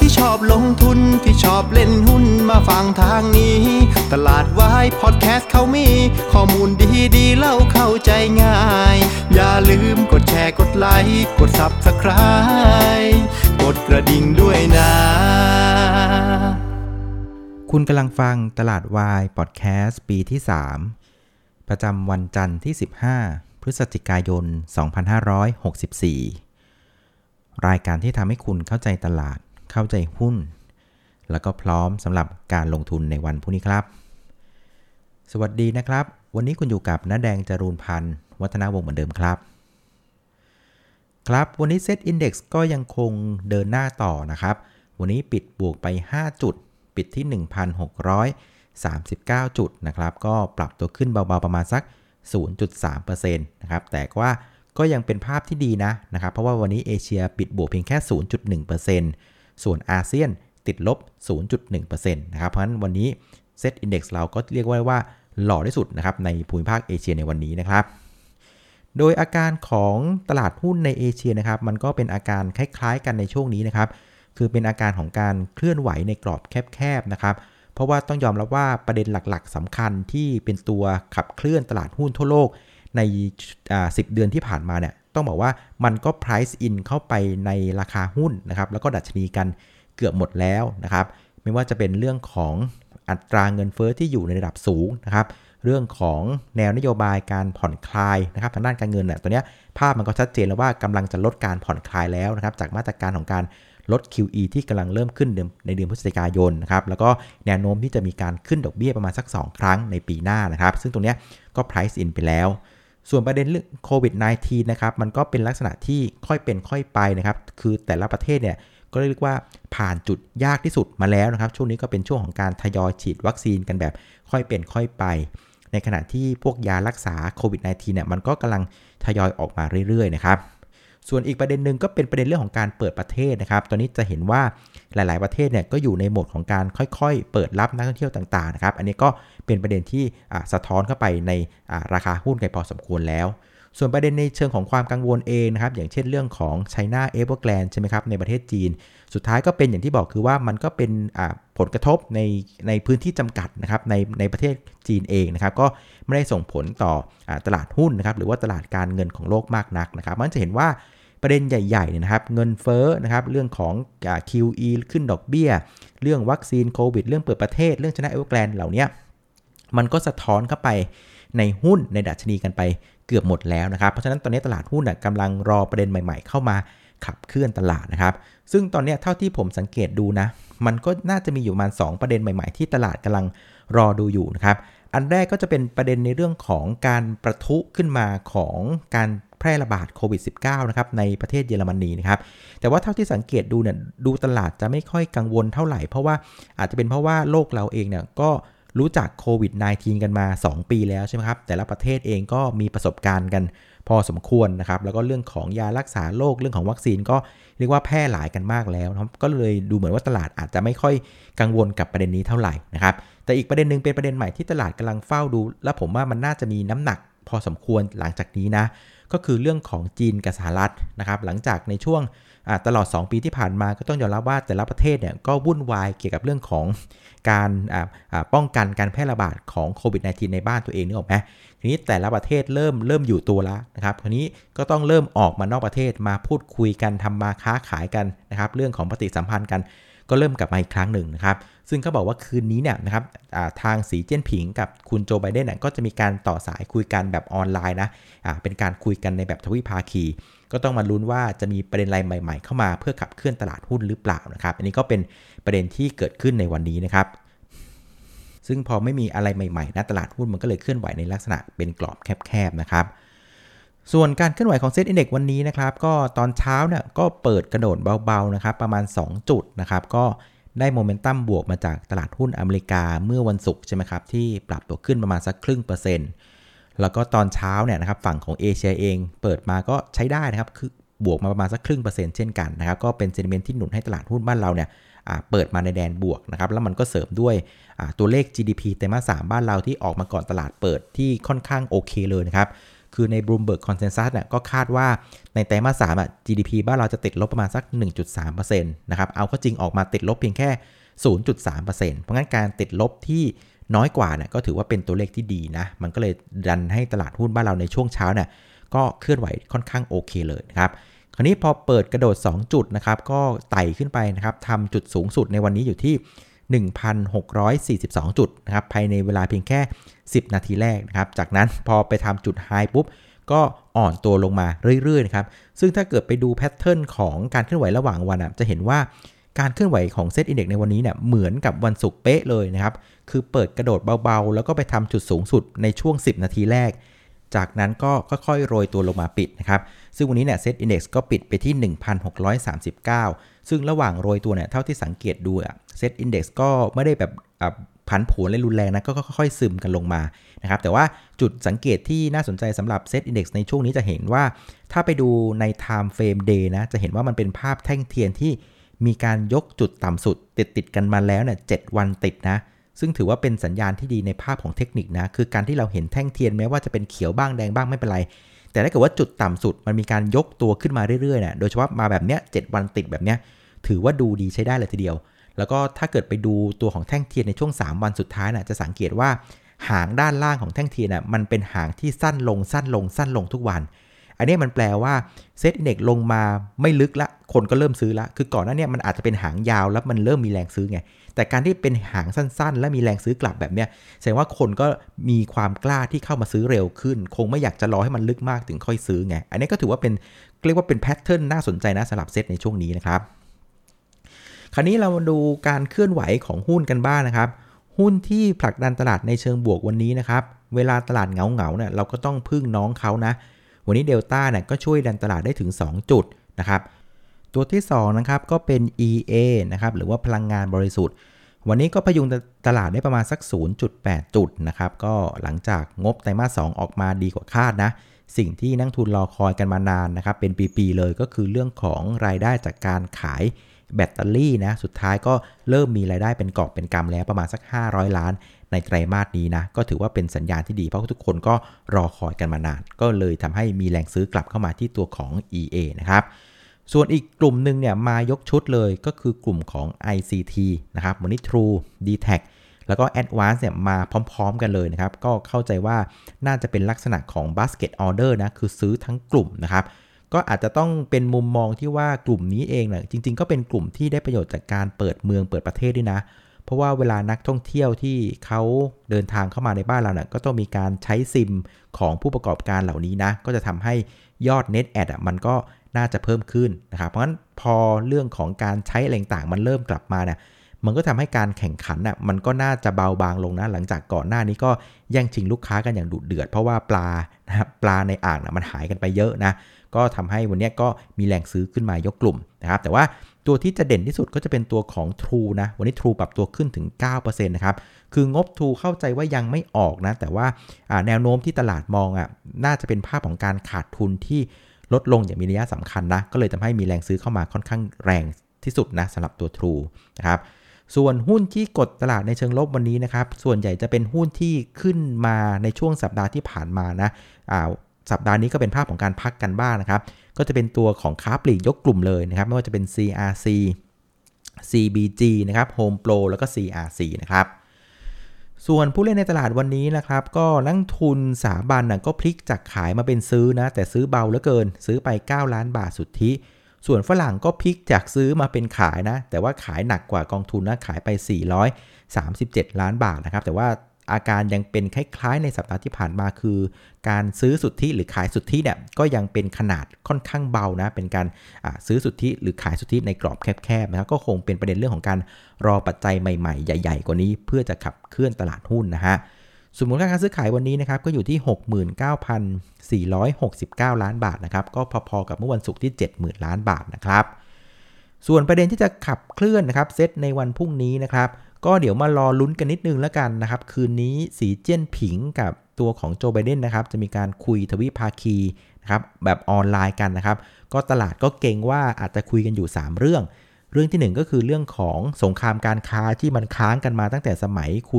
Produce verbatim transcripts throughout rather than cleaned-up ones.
ที่ชอบลงทุนที่ชอบเล่นหุ้นมาฟังทางนี้ตลาดวายพอดแคสต์เขามีข้อมูลดีๆเล่าเข้าใจง่ายอย่าลืมกดแชร์กดไลค์กด ซับสไครบ์ กดกระดิ่งด้วยนะคุณกำลังฟังตลาดวายพอดแคสต์ปีที่สามประจำวันจันทร์ที่สิบห้าพฤศจิกายนสองพันห้าร้อยหกสิบสี่รายการที่ทำให้คุณเข้าใจตลาดเข้าใจหุ้นแล้วก็พร้อมสำหรับการลงทุนในวันพรุ่งนี้ครับสวัสดีนะครับวันนี้คุณอยู่กับน้าแดงจรูนพันธ์วัฒนาวงศ์เหมือนเดิมครับครับวันนี้เซ็ตอินดี เอ็กซ์ ก็ยังคงเดินหน้าต่อนะครับวันนี้ปิดบวกไปห้าจุดปิดที่ หนึ่งพันหกร้อยสามสิบเก้า จุดนะครับก็ปรับตัวขึ้นเบาๆประมาณสัก ศูนย์จุดสามเปอร์เซ็นต์ นะครับแต่ว่าก็ยังเป็นภาพที่ดีนะนะครับเพราะว่าวันนี้เอเชียปิดบวกเพียงแค่ ศูนย์จุดหนึ่งเปอร์เซ็นต์ ส่วนอาเซียนติดลบ ศูนย์จุดหนึ่งเปอร์เซ็นต์ นะครับเพราะฉะนั้นวันนี้เซ็ตอินดี เอ็กซ์ เราก็เรียกว่าว่าหล่อที่สุดนะครับในภูมิภาคเอเชียในวันนี้นะครับโดยอาการของตลาดหุ้นในเอเชียนะครับมันก็เป็นอาการคล้ายๆกันในช่วงนี้นะครับคือเป็นอาการของการเคลื่อนไหวในกรอบแคบๆนะครับเพราะว่าต้องยอมรับว่าประเด็นหลักๆสำคัญที่เป็นตัวขับเคลื่อนตลาดหุ้นทั่วโลกในสิบเดือนที่ผ่านมาเนี่ยต้องบอกว่ามันก็ price in เข้าไปในราคาหุ้นนะครับแล้วก็ดัชนีกันเกือบหมดแล้วนะครับไม่ว่าจะเป็นเรื่องของอัตราเงินเฟ้อที่อยู่ในระดับสูงนะครับเรื่องของแนวนโยบายการผ่อนคลายนะครับทางด้านการเงินเนี่ยตัวเนี้ยภาพมันก็ชัดเจนแล้วว่ากำลังจะลดการผ่อนคลายแล้วนะครับจากมาตรการของการลด คิว อี ที่กำลังเริ่มขึ้นในเดือนพฤศจิกายนนะครับแล้วก็แนวโน้มที่จะมีการขึ้นดอกเบี้ยประมาณสักสองครั้งในปีหน้านะครับซึ่งตรงเนี้ยก็ price in ไปแล้วส่วนประเด็นเรื่องโควิด สิบเก้า นะครับมันก็เป็นลักษณะที่ค่อยเป็นค่อยไปนะครับคือแต่ละประเทศเนี่ยก็เรียกว่าผ่านจุดยากที่สุดมาแล้วนะครับช่วงนี้ก็เป็นช่วงของการทยอยฉีดวัคซีนกันแบบค่อยเป็นค่อยไปในขณะที่พวกยารักษาโควิด สิบเก้า เนี่ยมันก็กำลังทยอยออกมาเรื่อยๆนะครับส่วนอีกประเด็นหนึ่งก็เป็นประเด็นเรื่องของการเปิดประเทศนะครับตอนนี้จะเห็นว่าหลายๆประเทศเนี่ยก็อยู่ในโหมดของการค่อยๆเปิดรับนักท่องเที่ยวต่างๆนะครับอันนี้ก็เป็นประเด็นที่สะท้อนเข้าไปในราคาหุ้นกันพอสมควรแล้วส่วนประเด็นในเชิงของความกังวลเองนะครับอย่างเช่นเรื่องของ China Evergrande ใช่ไหมครับในประเทศจีนสุดท้ายก็เป็นอย่างที่บอกคือว่ามันก็เป็นผลกระทบในในพื้นที่จำกัดนะครับในในประเทศจีนเองนะครับก็ไม่ได้ส่งผลต่อตลาดหุ้นนะครับหรือว่าตลาดการเงินของโลกมากนักนะครับมันจะเห็นว่าประเด็นใหญ่ๆเนี่ยนะครับเงินเฟ้อนะครับเรื่องของ คิว อี ขึ้นดอกเบี้ยเรื่องวัคซีนโควิดเรื่องเปิดประเทศเรื่อง China Evergrande เหล่านี้มันก็สะท้อนเข้าไปในหุ้นในดัชนีกันไปเกือบหมดแล้วนะครับเพราะฉะนั้นตอนนี้ตลาดหุ้นกำลังรอประเด็นใหม่ๆเข้ามาขับเคลื่อนตลาดนะครับซึ่งตอนนี้เท่าที่ผมสังเกตดูนะมันก็น่าจะมีอยู่ประมาณสองประเด็นใหม่ๆที่ตลาดกำลังรอดูอยู่นะครับอันแรกก็จะเป็นประเด็นในเรื่องของการประทุขึ้นมาของการแพร่ระบาดโควิด สิบเก้า นะครับในประเทศเยอรมนีนะครับแต่ว่าเท่าที่สังเกตดูเนี่ยดูตลาดจะไม่ค่อยกังวลเท่าไหร่เพราะว่าอาจจะเป็นเพราะว่าโลกเราเองเนี่ยก็รู้จักโควิด สิบเก้า กันมาสองปีแล้วใช่ไหมครับแต่ละประเทศเองก็มีประสบการณ์กันพอสมควรนะครับแล้วก็เรื่องของยารักษาโรคเรื่องของวัคซีนก็เรียกว่าแพร่หลายกันมากแล้วนะครับก็เลยดูเหมือนว่าตลาดอาจจะไม่ค่อยกังวลกับประเด็นนี้เท่าไหร่นะครับแต่อีกประเด็นนึงเป็นประเด็นใหม่ที่ตลาดกำลังเฝ้าดูและผมว่ามันน่าจะมีน้ำหนักพอสมควรหลังจากนี้นะก็คือเรื่องของจีนกับสหรัฐนะครับหลังจากในช่วงตลอดสองปีที่ผ่านมาก็ต้องยอมรับว่าแต่ละประเทศเนี่ยก็วุ่นวายเกี่ยวกับเรื่องของการป้องกันการแพร่ระบาดของโควิด สิบเก้า ในบ้านตัวเองนึกออกไหมทีนี้แต่ละประเทศเริ่มเริ่มอยู่ตัวแล้วนะครับทีนี้ก็ต้องเริ่มออกมานอกประเทศมาพูดคุยกันทำมาค้าขายกันนะครับเรื่องของปฏิสัมพันธ์กันก็เริ่มกลับมาอีกครั้งหนึ่งนะครับซึ่งเขาบอกว่าคืนนี้เนี่ยนะครับทางสีเจิ้นผิงกับคุณโจไบเดนเนี่ยก็จะมีการต่อสายคุยกันแบบออนไลน์นะเป็นการคุยกันในแบบทวิภาคีก็ต้องมาลุ้นว่าจะมีประเด็นอะไรใหม่ๆเข้ามาเพื่อขับเคลื่อนตลาดหุ้นหรือเปล่านะครับอันนี้ก็เป็นประเด็นที่เกิดขึ้นในวันนี้นะครับซึ่งพอไม่มีอะไรใหม่ๆนะตลาดหุ้นมันก็เลยเคลื่อนไหวในลักษณะเป็นกรอบแคบๆนะครับส่วนการเคลื่อนไหวของเซ็ตอินดี เอ็กซ์ วันนี้นะครับก็ตอนเช้าเนี่ยก็เปิดกระโดดเบาๆนะครับประมาณสองจุดนะครับก็ได้โมเมนตัมบวกมาจากตลาดหุ้นอเมริกาเมื่อวันศุกร์ใช่ไหมครับที่ปรับตัวขึ้นประมาณสักครึ่งเปอร์เซ็นต์แล้วก็ตอนเช้าเนี่ยนะครับฝั่งของเอเชียเองเปิดมาก็ใช้ได้นะครับคือบวกมาประมาณสักครึ่งเปอร์เซ็นต์เช่นกันนะครับก็เป็นเซนติเมนต์ที่หนุนให้ตลาดหุ้นบ้านเราเนี่ยเปิดมาในแดนบวกนะครับแล้วมันก็เสริมด้วยตัวเลข จี ดี พี ไตรมาสสามบ้านเราที่ออกมาก่อนตลาดเปิดที่ค่อนข้างโอเคเลยนะครับคือใน Bloomberg Consensus เนี่ยก็คาดว่าในไตรมาสสามอ่ะ จี ดี พี บ้านเราจะติดลบประมาณสัก หนึ่งจุดสามเปอร์เซ็นต์ นะครับเอาก็จริงออกมาติดลบเพียงแค่ ศูนย์จุดสามเปอร์เซ็นต์ เพราะงั้นการติดลบที่น้อยกว่าเนี่ยก็ถือว่าเป็นตัวเลขที่ดีนะมันก็เลยดันให้ตลาดหุ้นบ้านเราในช่วงเช้าเนี่ยก็เคลื่อนไหวค่อนข้างโอเคเลยนะครับคราวนี้พอเปิดกระโดดสองจุดนะครับก็ไต่ขึ้นไปนะครับทำจุดสูงสุดในวันนี้อยู่ที่ หนึ่งพันหกร้อยสี่สิบสอง จุดนะครับภายในเวลาเพียงแค่สิบนาทีแรกนะครับจากนั้นพอไปทำจุดไฮปุ๊บก็อ่อนตัวลงมาเรื่อยๆนะครับซึ่งถ้าเกิดไปดูแพทเทิร์นของการเคลื่อนไหวระหว่างวันจะเห็นว่าการเคลื่อนไหวของเซตอินเด็กซ์ในวันนี้เนี่ยเหมือนกับวันศุกร์เป๊ะเลยนะครับคือเปิดกระโดดเบาๆแล้วก็ไปทำจุดสูงสุดในช่วงสิบนาทีแรกจากนั้นก็ค่อยๆโรยตัวลงมาปิดนะครับซึ่งวันนี้เนี่ยเซตอินเด็กซ์ก็ปิดไปที่ หนึ่งพันหกร้อยสามสิบเก้า ซึ่งระหว่างโรยตัวเนี่ยเท่าที่สังเกตดูอะเซตอินเด็กซ์ก็ไม่ได้แบบผันผวนและรุนแรงนะก็ค่อยๆซึมกันลงมานะครับแต่ว่าจุดสังเกตที่น่าสนใจสำหรับเซตอินเด็กซ์ในช่วงนี้จะเห็นว่าถ้าไปดูใน Time Frame Day นะจะเห็นว่ามันเป็นภาพแท่งเทียนที่มีการยกจุดต่ำสุดติดติดกันมาแล้วเนี่ยเจ็ดวันติดนะซึ่งถือว่าเป็นสัญญาณที่ดีในภาพของเทคนิคนะคือการที่เราเห็นแท่งเทียนแม้ว่าจะเป็นเขียวบ้างแดงบ้างไม่เป็นไรแต่ถ้าเกิดว่าจุดต่ำสุดมันมีการยกตัวขึ้นมาเรื่อยๆนะโดยเฉพาะมาแบบเนี้ยเจ็ดวันติดแบบเนี้ยถือว่าดูดีใช้ได้เลยทีเดียวแล้วก็ถ้าเกิดไปดูตัวของแท่งเทียนในช่วงสามวันสุดท้ายนะจะสังเกตว่าหางด้านล่างของแท่งเทียนนะมันเป็นหางที่สั้นลงสั้นลงสั้นลงทุกวันอันนี้มันแปลว่าเซตอินเด็กซ์ลงมาไม่ลึกละคนก็เริ่มซื้อละคือก่อนหน้านี้มันอาจจะเป็นหางยาวแล้วมันเริ่มมีแรงซื้อไงแต่การที่เป็นหางสั้นๆและมีแรงซื้อกลับแบบเนี้ยแสดงว่าคนก็มีความกล้าที่เข้ามาซื้อเร็วขึ้นคงไม่อยากจะรอให้มันลึกมากถึงค่อยซื้อไงอันนี้ก็ถือว่าเป็นเรียกว่าเป็นแพทเทิร์นน่าสนใจนะสำหรับเซตในช่วงนี้นะครับคราวนี้เรามาดูการเคลื่อนไหวของหุ้นกันบ้างนะครับหุ้นที่ผลักดันตลาดในเชิงบวกวันนี้นะครับเวลาตลาดเหงาๆเนี่ยเราก็ต้องพึ่งน้องเขานะวันนี้เดลต้าเนี่ยก็ช่วยดันตลาดได้ถึงสองจุดนะครับตัวที่สองนะครับก็เป็น อี เอ นะครับหรือว่าพลังงานบริสุทธิ์วันนี้ก็พยุงตลาดได้ประมาณสัก ศูนย์จุดแปด จุดนะครับก็หลังจากงบไตรมาสสองออกมาดีกว่าคาดนะสิ่งที่นักทุนรอคอยกันมานานนะครับเป็นปีๆเลยก็คือเรื่องของรายได้จากการขายแบตเตอรี่นะสุดท้ายก็เริ่มมีรายได้เป็นกอบเป็นกำแล้วประมาณสักห้าร้อยล้านในไตรมาสนี้นะก็ถือว่าเป็นสัญญาณที่ดีเพราะทุกคนก็รอคอยกันมานานก็เลยทำให้มีแรงซื้อกลับเข้ามาที่ตัวของ อี เอ นะครับส่วนอีกกลุ่มหนึ่งเนี่ยมายกชุดเลยก็คือกลุ่มของ ไอ ซี ที นะครับวันนี้ True ดี แท็ก แล้วก็ Advance เนี่ยมาพร้อมๆกันเลยนะครับก็เข้าใจว่าน่าจะเป็นลักษณะของ Basket Order นะคือซื้อทั้งกลุ่มนะครับก็อาจจะต้องเป็นมุมมองที่ว่ากลุ่มนี้เองเนี่ยจริงๆก็เป็นกลุ่มที่ได้ประโยชน์จากการเปิดเมืองเปิดประเทศด้วยนะเพราะว่าเวลานักท่องเที่ยวที่เขาเดินทางเข้ามาในบ้านเราเนี่ยก็ต้องมีการใช้ซิมของผู้ประกอบการเหล่านี้นะก็จะทำให้ยอด Net Add อ่ะมันก็น่าจะเพิ่มขึ้นนะครับเพราะฉะนั้นพอเรื่องของการใช้อะไรต่างๆมันเริ่มกลับมาเนี่ยมันก็ทำให้การแข่งขันอ่ะมันก็น่าจะเบาบางลงนะหลังจากก่อนหน้านี้ก็แย่งชิงลูกค้ากันอย่างดุเดือดเพราะว่าปลานะครับปลาในอ่างนะมันหายกันไปเยอะนะก็ทำให้วันนี้ก็มีแรงซื้อขึ้นมายกกลุ่มนะครับแต่ว่าตัวที่จะเด่นที่สุดก็จะเป็นตัวของ True นะวันนี้ True ปรับตัวขึ้นถึง เก้าเปอร์เซ็นต์ นะครับคืองบ True เข้าใจว่ายังไม่ออกนะแต่ว่าแนวโน้มที่ตลาดมองอ่ะน่าจะเป็นภาพของการขาดทุนที่ลดลงอย่างมีนัยสำคัญนะก็เลยทำให้มีแรงซื้อเข้ามาค่อนข้างแรงที่สุดนะสำหรับตัว True นะครับส่วนหุ้นที่กดตลาดในเชิงลบวันนี้นะครับส่วนใหญ่จะเป็นหุ้นที่ขึ้นมาในช่วงสัปดาห์ที่ผ่านมานะสัปดาห์นี้ก็เป็นภาพของการพักกันบ้าง นะครับก็จะเป็นตัวของค้าปลีกยกกลุ่มเลยนะครับไม่ว่าจะเป็น ซี อาร์ ซี ซี บี จี นะครับ Home Pro แล้วก็ ซี อาร์ ซี นะครับส่วนผู้เล่นในตลาดวันนี้นะครับก็นักทุนสถาบันนะก็พลิกจากขายมาเป็นซื้อนะแต่ซื้อเบาเหลือเกินซื้อไปเก้าล้านบาทสุทธิส่วนฝรั่งก็พลิกจากซื้อมาเป็นขายนะแต่ว่าขายหนักกว่ากองทุนนะขายไปสี่ร้อยสามสิบเจ็ดล้านบาทนะครับแต่ว่าอาการยังเป็นคล้ายๆในสัปดาห์ที่ผ่านมาคือการซื้อสุทธิหรือขายสุทธิเนี่ยก็ยังเป็นขนาดค่อนข้างเบานะเป็นการซื้อสุทธิหรือขายสุทธิในกรอบแคบๆนะครับก็คงเป็นประเด็นเรื่องของการรอปัจจัยใหม่ๆใหญ่ๆกว่านี้เพื่อจะขับเคลื่อนตลาดหุ้นนะฮะสมมุติการซื้อขายวันนี้นะครับก็อยู่ที่ หกหมื่นเก้าพันสี่ร้อยหกสิบเก้าล้านบาทนะครับก็พอๆกับเมื่อวันศุกร์ที่ เจ็ดหมื่นล้านบาทนะครับส่วนประเด็นที่จะขับเคลื่อนนะครับเซตในวันพรุ่งนี้นะครับก็เดี๋ยวมารอลุ้นกันนิดนึงแล้วกันนะครับคืนนี้สีเจิ้นผิงกับตัวของโจไบเดนนะครับจะมีการคุยทวิภาคีนะครับแบบออนไลน์กันนะครับก็ตลาดก็เกรงว่าอาจจะคุยกันอยู่สามเรื่องเรื่องที่หนึ่งก็คือเรื่องของสงครามการค้าที่มันค้างกันมาตั้งแต่สมัยคุณ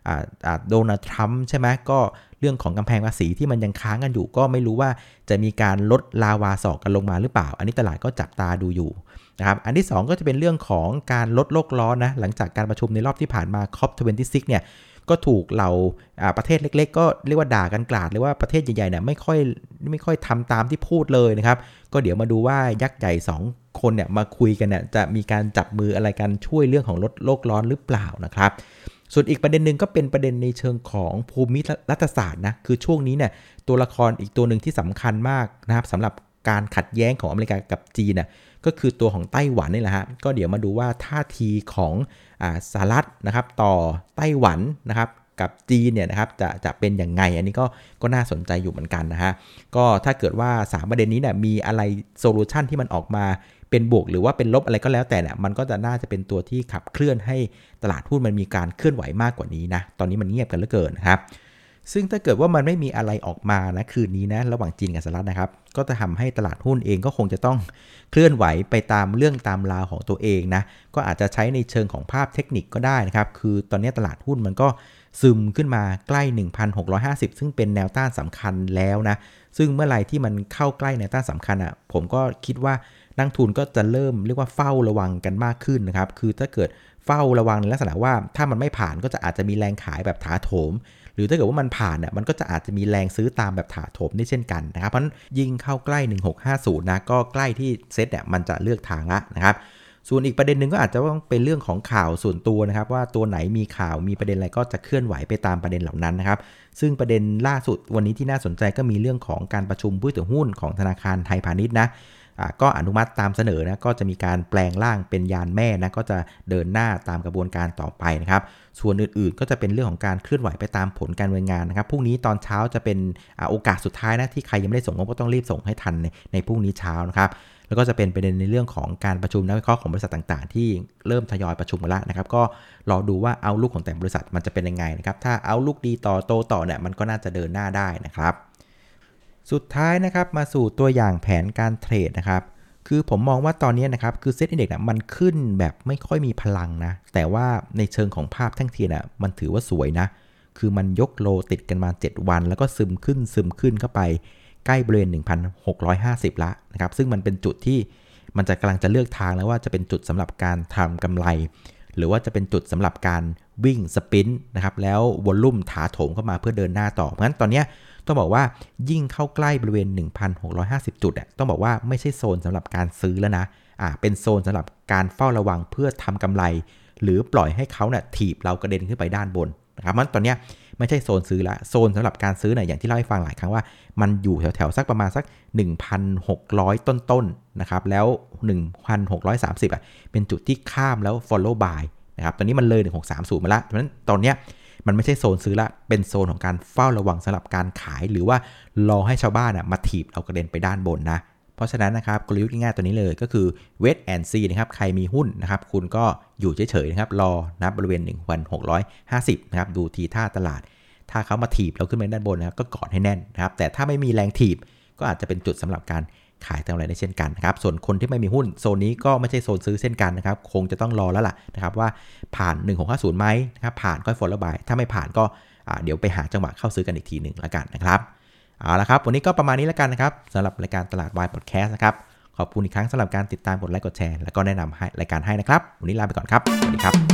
อ่าอ่าโดนัลด์ทรัมป์ใช่ไหมก็เรื่องของกำแพงภาษีที่มันยังค้างกันอยู่ก็ไม่รู้ว่าจะมีการลดลาวาศอกกันลงมาหรือเปล่าอันนี้ตลาดก็จับตาดูอยู่นะครับอันที่สองก็จะเป็นเรื่องของการลดโลกร้อนนะหลังจากการประชุมในรอบที่ผ่านมา ซี โอ พี ยี่สิบหก เนี่ยก็ถูกเหล่าประเทศเล็กๆก็เรียกว่าด่ากันกลาดเลยว่าประเทศใหญ่ๆเนี่ยไม่ค่อยไม่ค่อยทำตามที่พูดเลยนะครับก็เดี๋ยวมาดูว่ายักษ์ใหญ่สองคนเนี่ยมาคุยกันเนี่ยจะมีการจับมืออะไรกันช่วยเรื่องของลดโลกร้อนหรือเปล่านะครับส่วนอีกประเด็นหนึ่งก็เป็นประเด็นในเชิงของภูมิรัฐศาสตร์นะคือช่วงนี้เนี่ยตัวละครอีกตัวหนึ่งที่สำคัญมากนะครับสำหรับการขัดแย้งของอเมริกากับจีนน่ะก็คือตัวของไต้หวันนี่แหละฮะก็เดี๋ยวมาดูว่าท่าทีของอ่าสหรัฐนะครับต่อไต้หวันนะครับกับจีนเนี่ยนะครับจะจะเป็นอย่างไงอันนี้ก็ก็น่าสนใจอยู่เหมือนกันนะฮะก็ถ้าเกิดว่าสามประเด็นนี้เนี่ยมีอะไรโซลูชันที่มันออกมาเป็นบวกหรือว่าเป็นลบอะไรก็แล้วแต่เนี่ยมันก็จะน่าจะเป็นตัวที่ขับเคลื่อนให้ตลาดหุ้นมันมีการเคลื่อนไหวมากกว่านี้นะตอนนี้มันเงียบกันเหลือเกินนะครับซึ่งถ้าเกิดว่ามันไม่มีอะไรออกมานะคืนนี้นะระหว่างจีนกับสหรัฐนะครับก็จะทำให้ตลาดหุ้นเองก็คงจะต้องเคลื่อนไหวไปตามเรื่องตามราวของตัวเองนะก็อาจจะใช้ในเชิงของภาพเทคนิคก็ได้นะครับคือตอนนี้ตลาดหุ้นมันก็ซึมขึ้นมาใกล้ หนึ่งพันหกร้อยห้าสิบ ซึ่งเป็นแนวต้านสำคัญแล้วนะซึ่งเมื่อไหร่ที่มันเข้าใกล้แนวต้านสำคัญอ่ะผมก็คิดว่านักทุนก็จะเริ่มเรียกว่าเฝ้าระวังกันมากขึ้นนะครับคือถ้าเกิดเฝ้าระวังในลักษณะว่าถ้ามันไม่ผ่านก็จะอาจจะมีแรงขายแบบถาโถมหรือถ้าเกิดว่ามันผ่านเนี่ยมันก็จะอาจจะมีแรงซื้อตามแบบถาโถมได้เช่นกันนะครับเพราะฉะนั้นยิ่งเข้าใกล้หนึ่งพันหกร้อยห้าสิบนะก็ใกล้ที่เซ็ตเนี่ยมันจะเลือกทางละนะครับส่วนอีกประเด็นหนึ่งก็อาจจะต้องเป็นเรื่องของข่าวส่วนตัวนะครับว่าตัวไหนมีข่าวมีประเด็นอะไรก็จะเคลื่อนไหวไปตามประเด็นเหล่านั้นนะครับซึ่งประเด็นล่าสุดวันนี้ที่น่าสนใจก็มีเรื่องของการประชุมผู้ถือหุ้นของธนาคารไทยพาณิชย์นะก็อนุมัติตามเสนอนะก็จะมีการแปลงร่างเป็นยานแม่นะก็จะเดินหน้าตามกระบวนการต่อไปนะครับส่วนอื่นๆก็จะเป็นเรื่องของการเคลื่อนไหวไปตามผลการดำเนินงานนะครับพรุ่งนี้ตอนเช้าจะเป็นโอกาสสุดท้ายนะที่ใครยังไม่ได้ส่งก็ต้องรีบส่งให้ทันในในพรุ่งนี้เช้านะครับแล้วก็จะเป็นประเด็นในเรื่องของการประชุมนักวิเคราะห์ของบริษัทต่างๆที่เริ่มทยอยประชุมกันแล้วนะครับก็รอดูว่าเอาลุกของแต่บริษัทมันจะเป็นยังไงนะครับถ้าเอาลุกดีต่อโตต่อเนี่ยมันก็น่าจะเดินหน้าได้นะครับสุดท้ายนะครับมาสู่ตัวอย่างแผนการเทรดนะครับคือผมมองว่าตอนนี้นะครับคือเซ็ตอินเด็กซ์มันขึ้นแบบไม่ค่อยมีพลังนะแต่ว่าในเชิงของภาพแท่งเทียนอ่ะมันถือว่าสวยนะคือมันยกโลติดกันมาเจ็ดวันแล้วก็ซึมขึ้นซึมขึ้นเข้าไปใกล้บริเวณ หนึ่งพันหกร้อยห้าสิบ ละนะครับซึ่งมันเป็นจุดที่มันจะกำลังจะเลือกทางแล้วว่าจะเป็นจุดสำหรับการทำกำไรหรือว่าจะเป็นจุดสำหรับการวิ่งสปินนะครับแล้ววอลลุ่มถาโถมเข้ามาเพื่อเดินหน้าต่อเพราะฉะนั้นตอนนี้ต้องบอกว่ายิ่งเข้าใกล้บริเวณ หนึ่งพันหกร้อยห้าสิบ จุดอ่ะต้องบอกว่าไม่ใช่โซนสำหรับการซื้อแล้วนะอ่าเป็นโซนสำหรับการเฝ้าระวังเพื่อทำกำไรหรือปล่อยให้เขาเนี่ยถีบเรากระเด็นขึ้นไปด้านบนนะครับมันตอนนี้ไม่ใช่โซนซื้อละโซนสำหรับการซื้อเนี่ยอย่างที่เล่าให้ฟังหลายครั้งว่ามันอยู่แถวๆสักประมาณสัก หนึ่งพันหกร้อย ต้นๆนะครับแล้ว หนึ่งพันหกร้อยสามสิบ อ่ะเป็นจุดที่ข้ามแล้ว follow buy นะครับตอนนี้มันเลยหนึ่งพันหกร้อยสามสิบมาแล้วเพราะฉะนั้นตอนเนี้ยมันไม่ใช่โซนซื้อละเป็นโซนของการเฝ้าระวังสำหรับการขายหรือว่ารอให้ชาวบ้านอ่ะมาถีบเรากระเด็นไปด้านบนนะเพราะฉะนั้นนะครับกลยุทธ์ง่ายๆตัวนี้เลยก็คือ wait and see นะครับใครมีหุ้นนะครับคุณก็อยู่เฉยๆนะครับรอนะบริเวณ หนึ่งพันหกร้อยห้าสิบ นะครับดูทีท่าตลาดถ้าเขามาถีบเราขึ้นไปด้านบนนะครับก็กอดให้แน่นนะครับแต่ถ้าไม่มีแรงถีบก็อาจจะเป็นจุดสำหรับการขายทำอะไรได้เช่นกันนะครับส่วนคนที่ไม่มีหุ้นโซนนี้ก็ไม่ใช่โซนซื้อเช่นกันนะครับคงจะต้องรอแล้วล่ะนะครับว่าผ่านหนึ่งพันหกร้อยห้าสิบไหมนะครับผ่านก็ follow buy ถ้าไม่ผ่านก็เดี๋ยวไปหาจังหวะเข้าซื้อกันอีกทีหนึ่งแล้วกันนะครับเอาละครับวันนี้ก็ประมาณนี้แล้วกันนะครับสำหรับรายการตลาดวายพอดแคสต์นะครับขอบคุณอีกครั้งสำหรับการติดตามกดไลค์กดแชร์แล้วก็แนะนำให้รายการให้นะครับวันนี้ลาไปก่อนครับสวัสดีครับ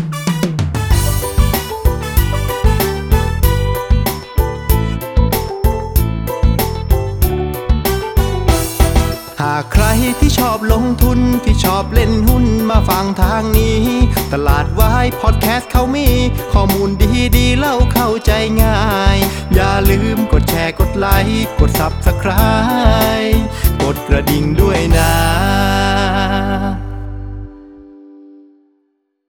หากใครที่ชอบลงทุนที่ชอบเล่นหุ้นมาฟังทางนี้ตลาดวายพอดแคสต์เขามีข้อมูลดีๆเล่าเข้าใจง่ายอย่าลืมกดแชร์กดไลค์กด ซับสไครบ์ กดกระดิ่งด้วยนะ